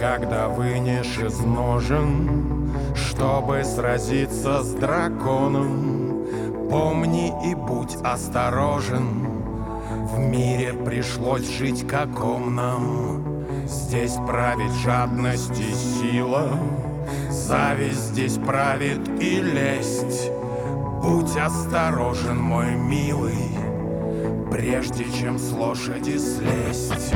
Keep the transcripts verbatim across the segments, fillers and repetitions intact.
когда вынешь из ножен, чтобы сразиться с драконом. Помни и будь осторожен, в мире пришлось жить, каком нам. Здесь правит жадность и сила, зависть здесь правит и лесть. Будь осторожен, мой милый, прежде чем с лошади слезть.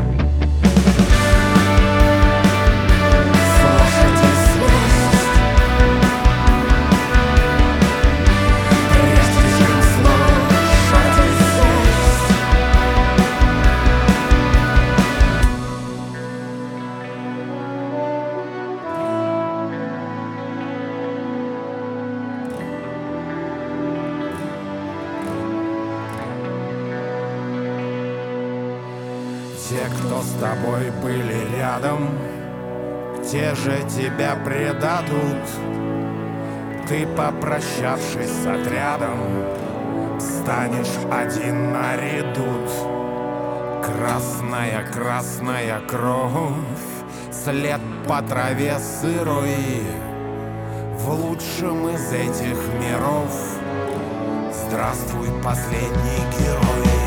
Те, кто с тобой были рядом, те же тебя предадут. Ты, попрощавшись с отрядом, станешь один на редут. Красная, красная кровь, след по траве сырой. В лучшем из этих миров здравствуй, последний герой.